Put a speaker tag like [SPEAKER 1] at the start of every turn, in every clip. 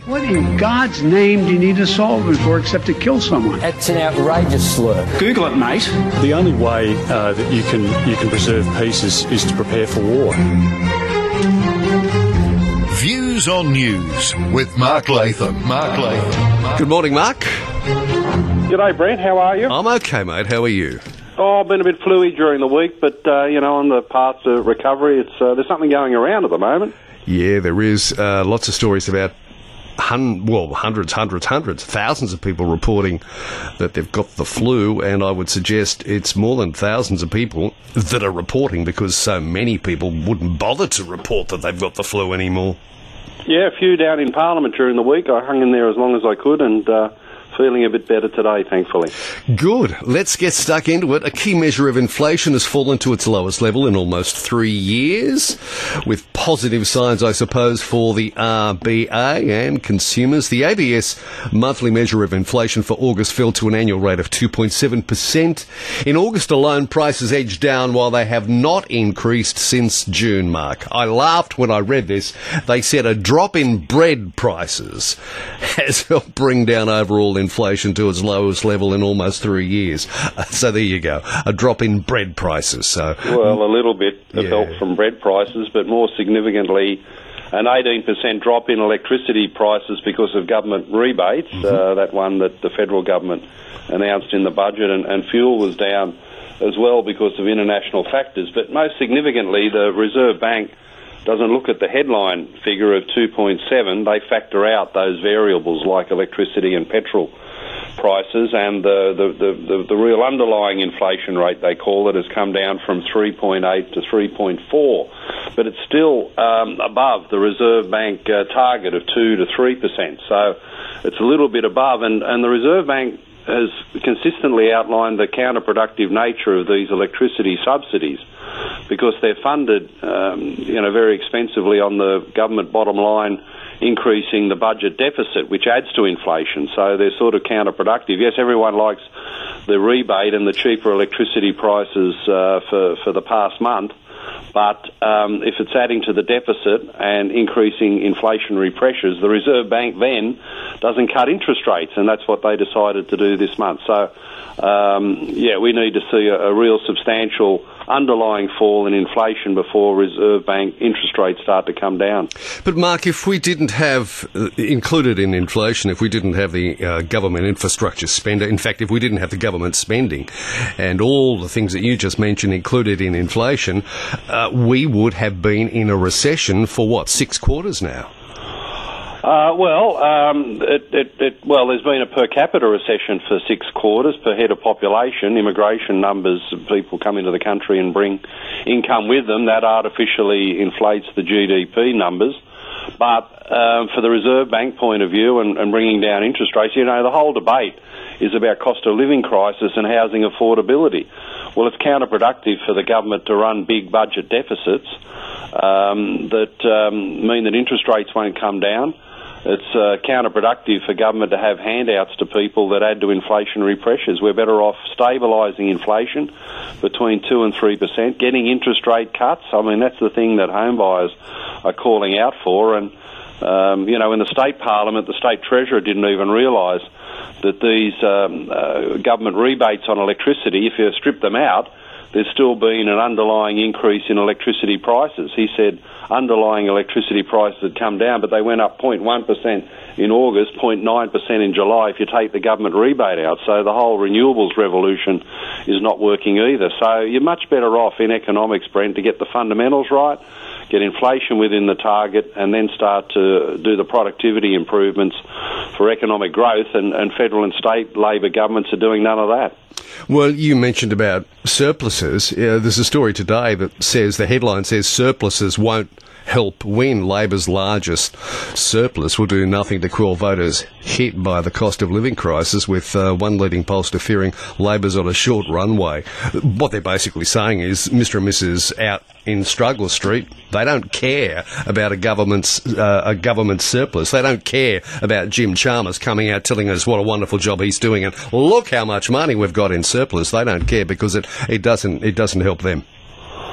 [SPEAKER 1] What in God's name do you need a solvent for except to kill someone?
[SPEAKER 2] That's an outrageous slur.
[SPEAKER 1] Google it, mate.
[SPEAKER 3] The only way that you can preserve peace is to prepare for war.
[SPEAKER 4] Views on News with Mark Latham.
[SPEAKER 5] Good morning, Mark.
[SPEAKER 6] G'day, Brent. How are you?
[SPEAKER 5] I'm okay, mate. How are you?
[SPEAKER 6] Oh, I've been a bit fluey during the week, but, on the path to recovery, there's something going around at the moment.
[SPEAKER 5] Yeah, there is. Lots of stories about hundreds, thousands of people reporting that they've got the flu, and I would suggest it's more than thousands of people that are reporting because so many people wouldn't bother to report that they've got the flu anymore.
[SPEAKER 6] Yeah, a few down in Parliament during the week. I hung in there as long as I could and feeling a bit better today, thankfully.
[SPEAKER 5] Good. Let's get stuck into it. A key measure of inflation has fallen to its lowest level in almost 3 years, with positive signs, I suppose, for the RBA and consumers. The ABS monthly measure of inflation for August fell to an annual rate of 2.7%. In August alone, prices edged down while they have not increased since June, Mark. I laughed when I read this. They said a drop in bread prices has helped bring down overall inflation to its lowest level in almost 3 years. So there you go, a drop in bread prices.
[SPEAKER 6] Well, a little bit of help from bread prices, but more significantly, an 18% drop in electricity prices because of government rebates, that one that the federal government announced in the budget, and fuel was down as well because of international factors. But most significantly, the Reserve Bank doesn't look at the headline figure of 2.7. They factor out those variables like electricity and petrol prices, and the real underlying inflation rate, they call it, has come down from 3.8 to 3.4. But it's still above the Reserve Bank target of 2 to 3%. So it's a little bit above, and the Reserve Bank has consistently outlined the counterproductive nature of these electricity subsidies, because they're funded, very expensively on the government bottom line, increasing the budget deficit, which adds to inflation. So they're sort of counterproductive. Yes, everyone likes the rebate and the cheaper electricity prices for the past month, but if it's adding to the deficit and increasing inflationary pressures, the Reserve Bank then doesn't cut interest rates, and that's what they decided to do this month. So, we need to see a real substantial underlying fall in inflation before Reserve Bank interest rates start to come down.
[SPEAKER 5] But Mark, if we didn't have included in inflation, if we didn't have the government infrastructure spend, in fact, if we didn't have the government spending and all the things that you just mentioned included in inflation, we would have been in a recession for 6 quarters now?
[SPEAKER 6] There's been a per capita recession for 6 quarters per head of population. Immigration numbers, people come into the country and bring income with them. That artificially inflates the GDP numbers. But for the Reserve Bank point of view and bringing down interest rates, the whole debate is about cost of living crisis and housing affordability. Well, it's counterproductive for the government to run big budget deficits that mean that interest rates won't come down. It's counterproductive for government to have handouts to people that add to inflationary pressures. We're better off stabilising inflation between 2 and 3%, getting interest rate cuts. I mean, that's the thing that home buyers are calling out for. And, in the state parliament, the state treasurer didn't even realise that these government rebates on electricity, if you strip them out, there's still been an underlying increase in electricity prices. He said underlying electricity prices had come down, but they went up 0.1% in August, 0.9% in July if you take the government rebate out. So the whole renewables revolution is not working either. So you're much better off in economics, Brent, to get the fundamentals right, get inflation within the target, and then start to do the productivity improvements for economic growth, and federal and state Labor governments are doing none of that.
[SPEAKER 5] Well, you mentioned about surpluses. There's a story today that says, the headline says, surpluses won't help win. Labor's largest surplus will do nothing to quell voters hit by the cost of living crisis, with one leading pollster fearing Labor's on a short runway. What they're basically saying is Mr. and Mrs. out in Struggle Street, they don't care about a government surplus. They don't care about Jim Chalmers coming out telling us what a wonderful job he's doing and look how much money we've got in surplus. They don't care because it doesn't help them.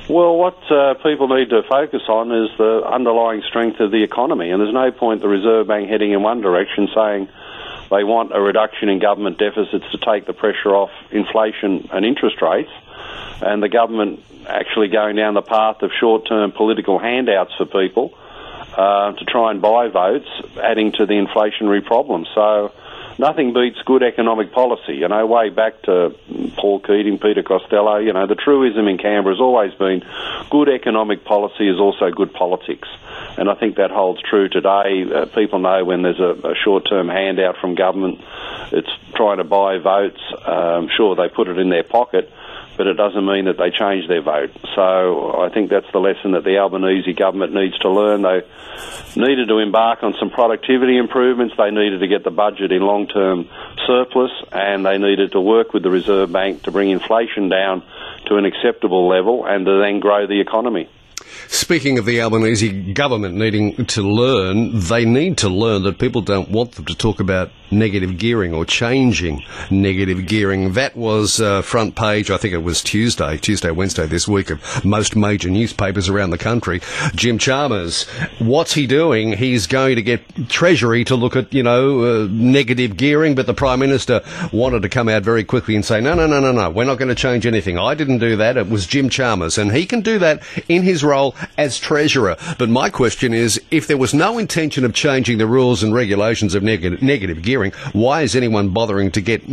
[SPEAKER 6] Well, what people need to focus on is the underlying strength of the economy, and there's no point the Reserve Bank heading in one direction saying they want a reduction in government deficits to take the pressure off inflation and interest rates, and the government actually going down the path of short-term political handouts for people to try and buy votes, adding to the inflationary problem. So nothing beats good economic policy. You know, way back to Paul Keating, Peter Costello, you know, the truism in Canberra has always been good economic policy is also good politics. And I think that holds true today. People know when there's a short-term handout from government, it's trying to buy votes. Sure, they put it in their pocket, but it doesn't mean that they change their vote. So I think that's the lesson that the Albanese government needs to learn. They needed to embark on some productivity improvements. They needed to get the budget in long-term surplus, and they needed to work with the Reserve Bank to bring inflation down to an acceptable level and to then grow the economy.
[SPEAKER 5] Speaking of the Albanese government needing to learn, they need to learn that people don't want them to talk about negative gearing or changing negative gearing. That was front page, I think it was Tuesday, Wednesday this week, of most major newspapers around the country. Jim Chalmers, what's he doing? He's going to get Treasury to look at, negative gearing, but the Prime Minister wanted to come out very quickly and say, no, we're not going to change anything. I didn't do that. It was Jim Chalmers, and he can do that in his role as Treasurer. But my question is, if there was no intention of changing the rules and regulations of negative gearing, why is anyone bothering to get,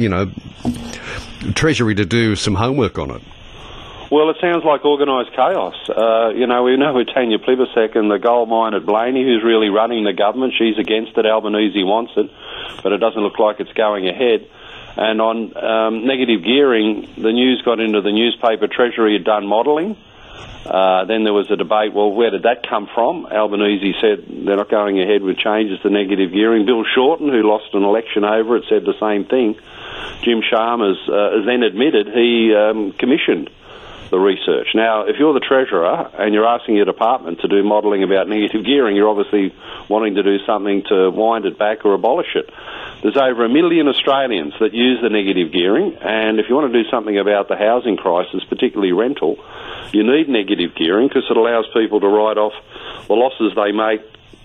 [SPEAKER 5] Treasury to do some homework on it?
[SPEAKER 6] Well, it sounds like organised chaos. We know with Tanya Plibersek and the gold mine at Blaney, who's really running the government. She's against it. Albanese wants it, but it doesn't look like it's going ahead. And on negative gearing, the news got into the newspaper. Treasury had done modelling. Then there was a debate, well, where did that come from? Albanese said they're not going ahead with changes to negative gearing. Bill Shorten, who lost an election over it, said the same thing. Jim Chalmers then admitted he commissioned the research. Now, if you're the Treasurer and you're asking your department to do modelling about negative gearing, you're obviously wanting to do something to wind it back or abolish it. There's over 1 million Australians that use the negative gearing, and if you want to do something about the housing crisis, particularly rental, you need negative gearing because it allows people to write off the losses they make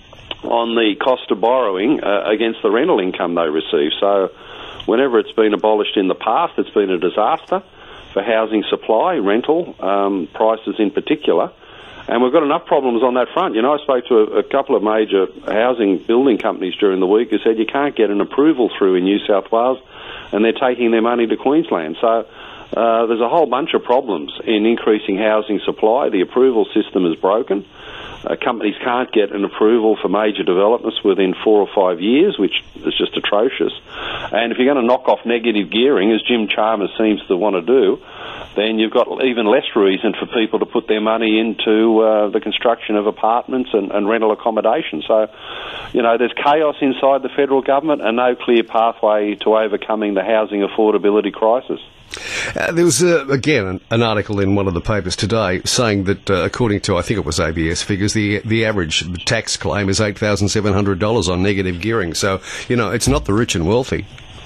[SPEAKER 6] on the cost of borrowing against the rental income they receive. So whenever it's been abolished in the past, it's been a disaster for housing supply, rental, prices in particular. And we've got enough problems on that front. I spoke to a couple of major housing building companies during the week who said you can't get an approval through in New South Wales, and they're taking their money to Queensland. So there's a whole bunch of problems in increasing housing supply. The approval system is broken. Companies can't get an approval for major developments within 4 or 5 years, which is just atrocious. And if you're going to knock off negative gearing, as Jim Chalmers seems to want to do, then you've got even less reason for people to put their money into the construction of apartments and rental accommodation. So, there's chaos inside the federal government and no clear pathway to overcoming the housing affordability crisis.
[SPEAKER 5] There was, again, an article in one of the papers today saying that, according to, I think it was ABS figures, the average tax claim is $8,700 on negative gearing. So, it's not the rich and wealthy.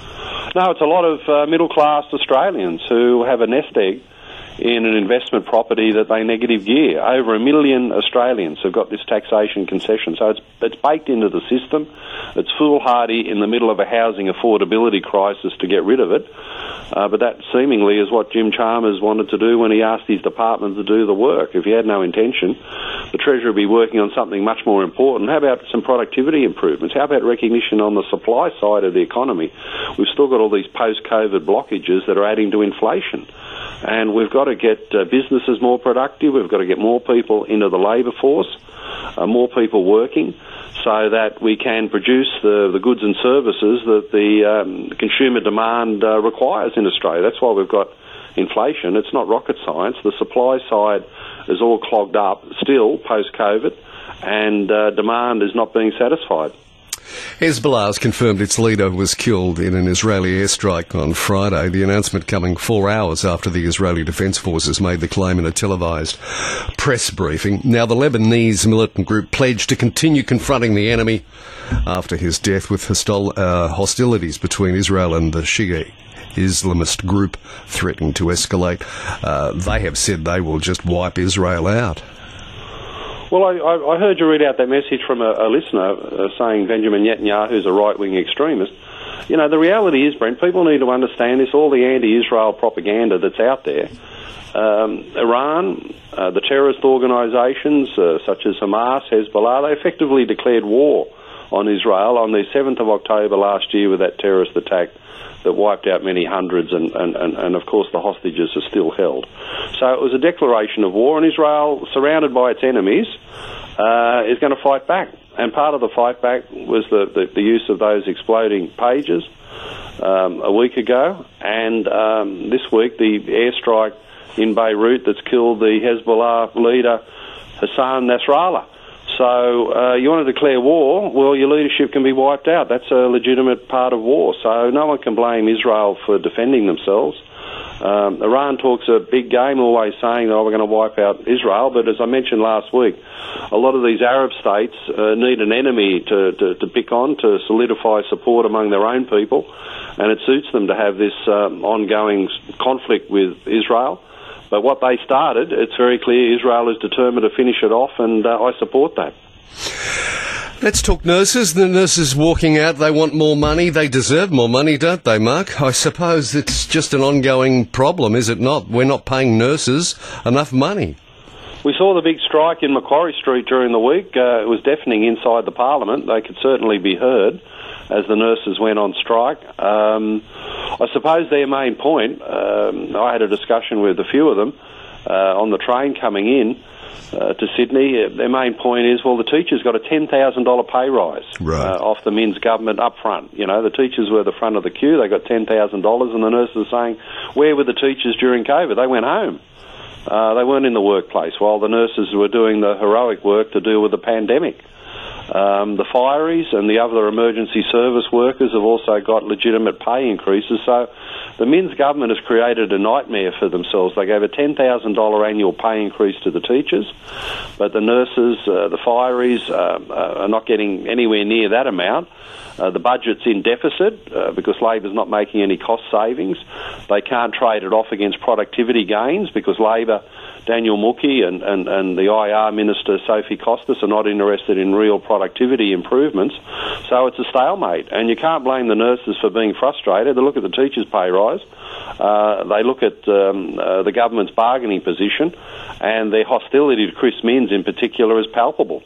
[SPEAKER 6] No, it's a lot of middle-class Australians who have a nest egg in an investment property that they negative gear. Over 1 million Australians have got this taxation concession, so it's baked into the system. It's foolhardy in the middle of a housing affordability crisis to get rid of it, but that seemingly is what Jim Chalmers wanted to do when he asked his department to do the work. If he had no intention, the Treasury would be working on something much more important. How about some productivity improvements? How about recognition on the supply side of the economy? We've still got all these post-COVID blockages that are adding to inflation. And we've got to get businesses more productive. We've got to get more people into the labour force, more people working, so that we can produce the goods and services that the consumer demand requires in Australia. That's why we've got inflation. It's not rocket science. The supply side is all clogged up still post-COVID, and demand is not being satisfied.
[SPEAKER 5] Hezbollah has confirmed its leader was killed in an Israeli airstrike on Friday, the announcement coming 4 hours after the Israeli Defence Forces made the claim in a televised press briefing. Now, the Lebanese militant group pledged to continue confronting the enemy after his death, with hostilities between Israel and the Shia Islamist group threatening to escalate. They have said they will just wipe Israel out.
[SPEAKER 6] Well, I heard you read out that message from a listener saying Benjamin Netanyahu is a right-wing extremist. You know, the reality is, Brent, people need to understand this, all the anti-Israel propaganda that's out there. Iran, the terrorist organisations such as Hamas, Hezbollah, they effectively declared war on Israel on the 7th of October last year with that terrorist attack that wiped out many hundreds, and of course the hostages are still held. So it was a declaration of war, and Israel, surrounded by its enemies, is going to fight back. And part of the fight back was the use of those exploding pages a week ago, and this week the airstrike in Beirut that's killed the Hezbollah leader Hassan Nasrallah. So you want to declare war, well, your leadership can be wiped out. That's a legitimate part of war. So no one can blame Israel for defending themselves. Iran talks a big game, always saying, oh, we're going to wipe out Israel. But as I mentioned last week, a lot of these Arab states need an enemy to pick on, to solidify support among their own people. And it suits them to have this ongoing conflict with Israel. But what they started, it's very clear Israel is determined to finish it off, and I support that.
[SPEAKER 5] Let's talk nurses. The nurses walking out, they want more money. They deserve more money, don't they, Mark? I suppose it's just an ongoing problem, is it not? We're not paying nurses enough money.
[SPEAKER 6] We saw the big strike in Macquarie Street during the week. It was deafening inside the Parliament. They could certainly be heard as the nurses went on strike. I suppose their main point, I had a discussion with a few of them on the train coming in to Sydney. Their main point is, well, the teachers got a $10,000 pay rise off the Minns government up front. You know, the teachers were the front of the queue. They got $10,000, and the nurses are saying, where were the teachers during COVID? They went home. They weren't in the workplace while the nurses were doing the heroic work to deal with the pandemic. The fireys and the other emergency service workers have also got legitimate pay increases. So the Minns government has created a nightmare for themselves. They gave a $10,000 annual pay increase to the teachers, but the nurses, the fireys are not getting anywhere near that amount. The budget's in deficit because Labor's not making any cost savings. They can't trade it off against productivity gains because Labor, Daniel Mookhey and the IR Minister Sophie Costas are not interested in real productivity improvements. So it's a stalemate, and you can't blame the nurses for being frustrated. They look at the teachers' pay rise, they look at the government's bargaining position, and their hostility to Chris Minns in particular is palpable.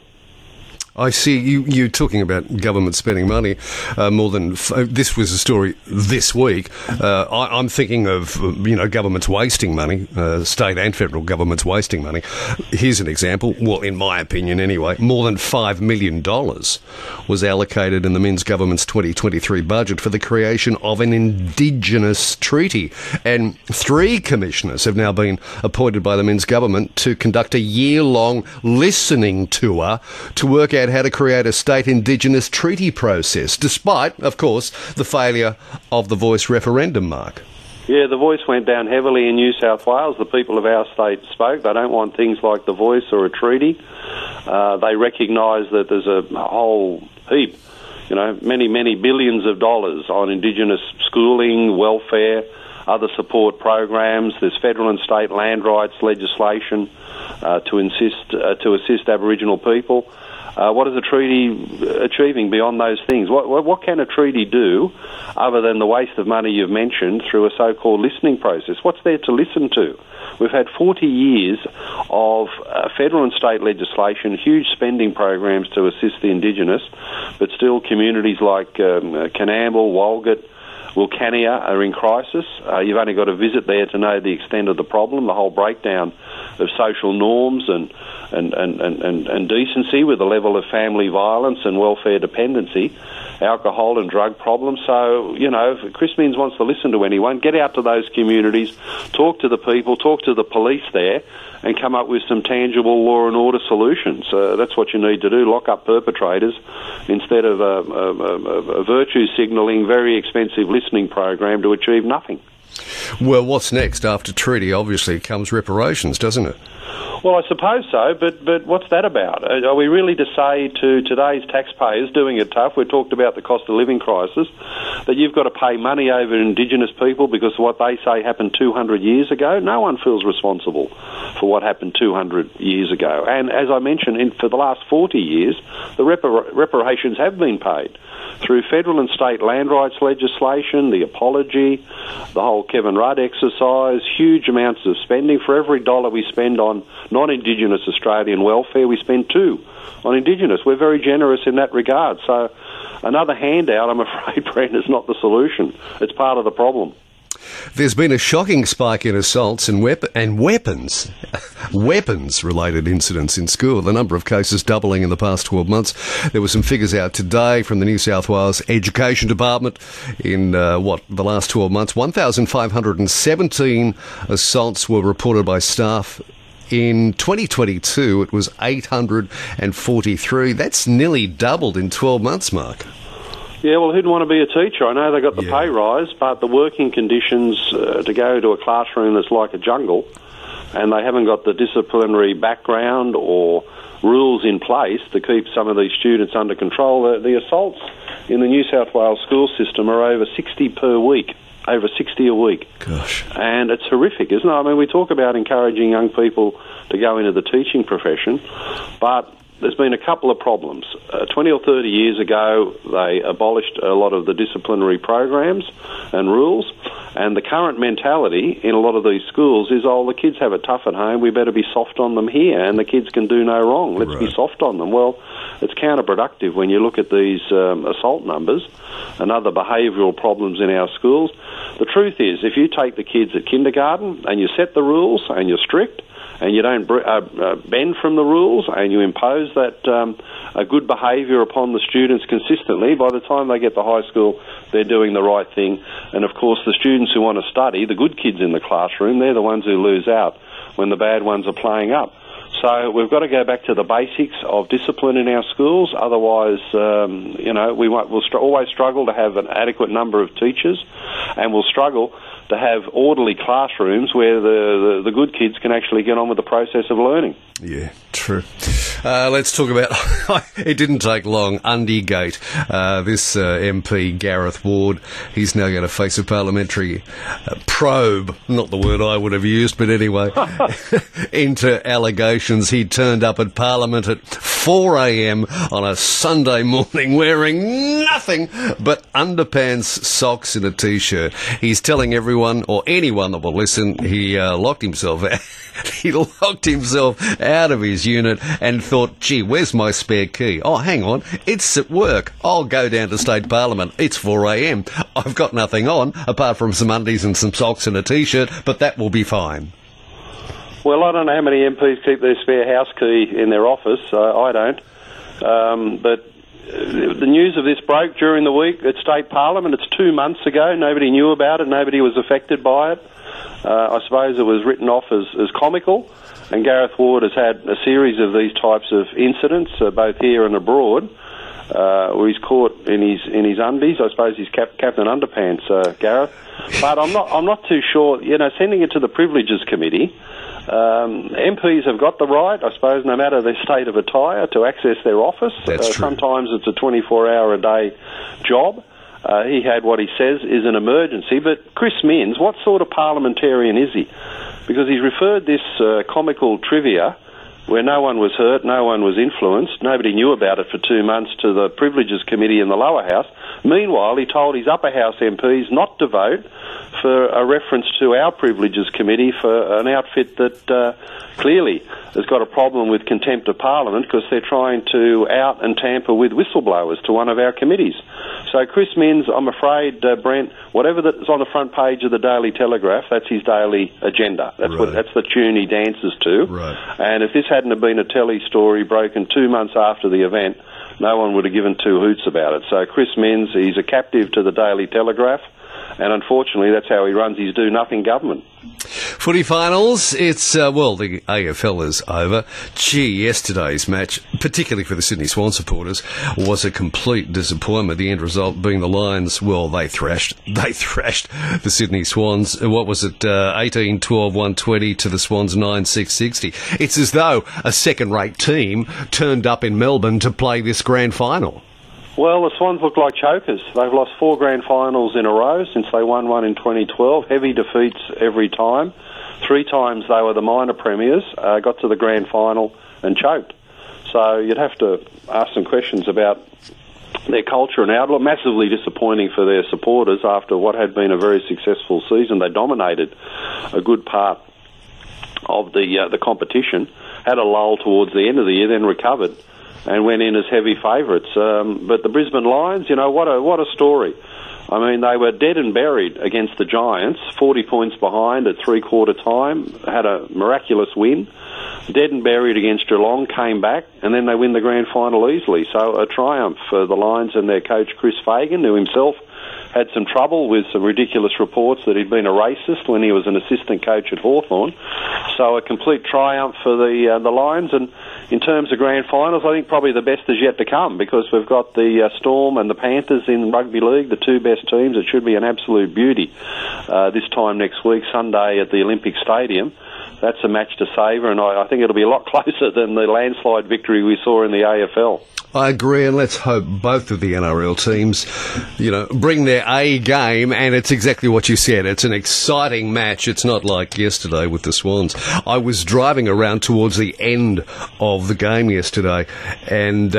[SPEAKER 5] I see you talking about government spending money more than... this was a story this week. I'm thinking of, governments wasting money, state and federal governments wasting money. Here's an example. Well, in my opinion anyway, more than $5 million was allocated in the Minns government's 2023 budget for the creation of an Indigenous treaty. And 3 commissioners have now been appointed by the Minns government to conduct a year-long listening tour to work out how to create a state Indigenous treaty process, despite, of course, the failure of the Voice referendum, Mark.
[SPEAKER 6] Yeah, the Voice went down heavily in New South Wales. The people of our state spoke. They don't want things like the Voice or a treaty. They recognise that there's a whole heap, many billions of dollars on Indigenous schooling, welfare, other support programs. There's federal and state land rights legislation to assist Aboriginal people. What is a treaty achieving beyond those things? What can a treaty do other than the waste of money you've mentioned through a so-called listening process? What's there to listen to? We've had 40 years of federal and state legislation, huge spending programs to assist the Indigenous, but still communities like Coonamble, Walgett, Wilcannia are in crisis. You've only got to visit there to know the extent of the problem. The whole breakdown social norms and decency, with the level of family violence and welfare dependency, alcohol and drug problems. So, if Chris Minns wants to listen to anyone, get out to those communities, talk to the people, talk to the police there, and come up with some tangible law and order solutions. That's what you need to do, lock up perpetrators instead of a virtue signalling, very expensive listening program to achieve nothing.
[SPEAKER 5] Well, what's next after treaty? Obviously comes reparations, doesn't it?
[SPEAKER 6] Well, I suppose so, but what's that about? Are we really to say to today's taxpayers doing it tough, we talked about the cost of living crisis, that you've got to pay money over Indigenous people because what they say happened 200 years ago? No one feels responsible for what happened 200 years ago. And as I mentioned, for the last 40 years, the reparations have been paid through federal and state land rights legislation, the apology, the whole Kevin Rudd exercise, huge amounts of spending. For every dollar we spend on non-Indigenous Australian welfare, we spend 2 on Indigenous. We're very generous in that regard. So another handout, I'm afraid, Brent, is not the solution. It's part of the problem.
[SPEAKER 5] There's been a shocking spike in assaults and weapons-related incidents in school. The number of cases doubling in the past 12 months. There were some figures out today from the New South Wales Education Department in, the last 12 months. 1,517 assaults were reported by staff. In 2022, it was 843. That's nearly doubled in 12 months, Mark.
[SPEAKER 6] Yeah, well, who'd want to be a teacher? I know they got the pay rise, but the working conditions to go to a classroom that's like a jungle, and they haven't got the disciplinary background or rules in place to keep some of these students under control. The assaults in the New South Wales school system are over 60 per week. Over 60 a week.
[SPEAKER 5] Gosh.
[SPEAKER 6] And it's horrific, isn't it? I mean, we talk about encouraging young people to go into the teaching profession, but there's been a couple of problems. 20 or 30 years ago, they abolished a lot of the disciplinary programs and rules, and the current mentality in a lot of these schools is, the kids have it tough at home, we better be soft on them here, and the kids can do no wrong. Let's be soft on them. Well, it's counterproductive when you look at these assault numbers and other behavioural problems in our schools. The truth is, if you take the kids at kindergarten and you set the rules and you're strict, and you don't bend from the rules, and you impose that a good behaviour upon the students consistently, by the time they get to high school, they're doing the right thing. And, of course, the students who want to study, the good kids in the classroom, they're the ones who lose out when the bad ones are playing up. So we've got to go back to the basics of discipline in our schools. Otherwise, we'll always struggle to have an adequate number of teachers, and we'll struggle to have orderly classrooms where the good kids can actually get on with the process of learning.
[SPEAKER 5] Yeah, true. Let's talk about, it didn't take long, Undygate. This MP, Gareth Ward, he's now going to face a parliamentary probe, not the word I would have used, but anyway, into allegations he turned up at Parliament at 4 a.m. on a Sunday morning wearing nothing but underpants, socks and a T-shirt. He's telling everyone, or anyone that will listen, he locked himself out. He locked himself out of his unit and thought, gee, where's my spare key? Oh, hang on, it's at work. I'll go down to State Parliament. It's 4 a.m. I've got nothing on, apart from some undies and some socks and a T-shirt, but that will be fine.
[SPEAKER 6] Well, I don't know how many MPs keep their spare house key in their office. I don't. But the news of this broke during the week at State Parliament. It's 2 months ago. Nobody knew about it. Nobody was affected by it. I suppose it was written off as comical, and Gareth Ward has had a series of these types of incidents, both here and abroad, where he's caught in his undies. I suppose he's Captain Underpants, Gareth. But I'm not too sure. Sending it to the Privileges Committee, MPs have got the right, I suppose, no matter their state of attire, to access their office.
[SPEAKER 5] That's true.
[SPEAKER 6] Sometimes it's a 24-hour-a-day job. He had what he says is an emergency, but Chris Minns, what sort of parliamentarian is he? Because he's referred this comical trivia, where no one was hurt, no one was influenced, nobody knew about it for 2 months, to the Privileges Committee in the lower house. Meanwhile, he told his upper house MPs not to vote for a reference to our Privileges Committee for an outfit that clearly has got a problem with contempt of Parliament because they're trying to out and tamper with whistleblowers to one of our committees. So Chris Minns, I'm afraid, Brent, whatever that's on the front page of the Daily Telegraph, that's his daily agenda. That's the tune he dances to.
[SPEAKER 5] Right.
[SPEAKER 6] And if this hadn't have been a telly story broken 2 months after the event, no one would have given two hoots about it. So Chris Minns, he's a captive to the Daily Telegraph, and unfortunately that's how he runs his do-nothing government.
[SPEAKER 5] Footy finals, it's, the AFL is over. Gee, yesterday's match, particularly for the Sydney Swans supporters, was a complete disappointment. The end result being the Lions, they thrashed the Sydney Swans. What was it, 18-12, 120 to the Swans 9-6-60. It's as though a second-rate team turned up in Melbourne to play this grand final.
[SPEAKER 6] Well, the Swans look like chokers. They've lost 4 grand finals in a row since they won one in 2012. Heavy defeats every time. 3 times they were the minor premiers, got to the grand final and choked. So you'd have to ask some questions about their culture and outlook. Massively disappointing for their supporters after what had been a very successful season. They dominated a good part of the competition, had a lull towards the end of the year, then recovered and went in as heavy favourites. But the Brisbane Lions, what a story. I mean, they were dead and buried against the Giants, 40 points behind at three-quarter time, had a miraculous win. Dead and buried against Geelong, came back, and then they win the grand final easily. So a triumph for the Lions and their coach Chris Fagan, who himself had some trouble with some ridiculous reports that he'd been a racist when he was an assistant coach at Hawthorn. So a complete triumph for the Lions. And in terms of grand finals, I think probably the best is yet to come because we've got the Storm and the Panthers in rugby league, the 2 best teams. It should be an absolute beauty this time next week, Sunday at the Olympic Stadium. That's a match to savour, and I think it'll be a lot closer than the landslide victory we saw in the AFL.
[SPEAKER 5] I agree, and let's hope both of the NRL teams, bring their A game, and it's exactly what you said. It's an exciting match. It's not like yesterday with the Swans. I was driving around towards the end of the game yesterday, and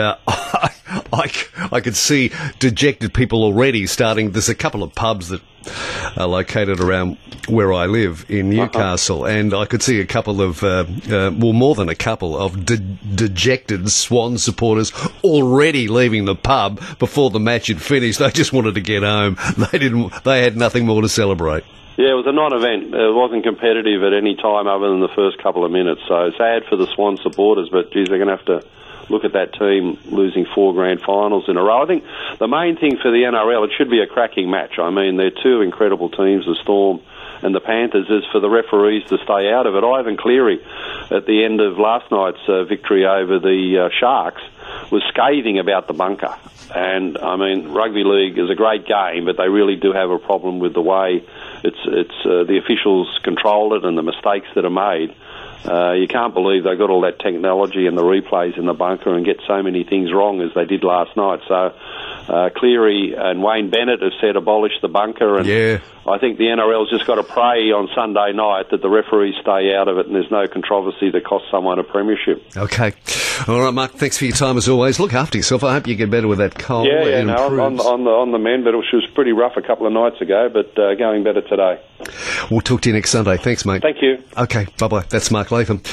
[SPEAKER 5] I could see dejected people already starting. There's a couple of pubs that are located around where I live in Newcastle, and I could see a couple of, more than a couple of dejected Swan supporters already leaving the pub before the match had finished. They just wanted to get home. They had nothing more to celebrate.
[SPEAKER 6] Yeah, it was a non-event. It wasn't competitive at any time other than the first couple of minutes. So sad for the Swan supporters, but geez, they're going to have to look at that team losing 4 grand finals in a row. I think the main thing for the NRL, it should be a cracking match. I mean, they're 2 incredible teams, the Storm and the Panthers, is for the referees to stay out of it. Ivan Cleary, at the end of last night's victory over the Sharks, was scathing about the bunker. And, I mean, rugby league is a great game, but they really do have a problem with the way the officials control it and the mistakes that are made. You can't believe they got all that technology and the replays in the bunker and get so many things wrong as they did last night. So Cleary and Wayne Bennett have said abolish the bunker, and I think the NRL's just got to pray on Sunday night that the referees stay out of it and there's no controversy that costs someone a premiership.
[SPEAKER 5] Okay. All right, Mark, thanks for your time as always. Look after yourself. I hope you get better with that cold.
[SPEAKER 6] On the mend, but it was pretty rough a couple of nights ago, but going better today.
[SPEAKER 5] We'll talk to you next Sunday. Thanks, mate.
[SPEAKER 6] Thank you.
[SPEAKER 5] Okay, bye-bye. That's Mark Latham.